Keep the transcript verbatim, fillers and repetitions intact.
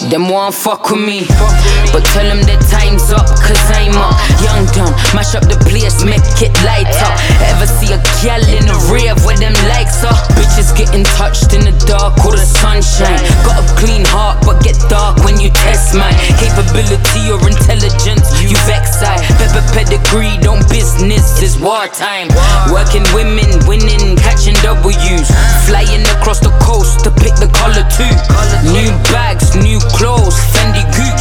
them won't fuck with me. But tell them that time's up, cause I'm up. Young dumb, mash up the place, make it light up. Ever see a gal in the rear where them lights are? Bitches getting touched in the dark or the sunshine. Got a clean heart but get dark when you test mine. Capability or intelligence, you vex I. Pepper pedigree, don't business, it's wartime. Working women, winning, catching W's. Flying across the coast to pick the color too. New bags, new clothes, Fendi Goop.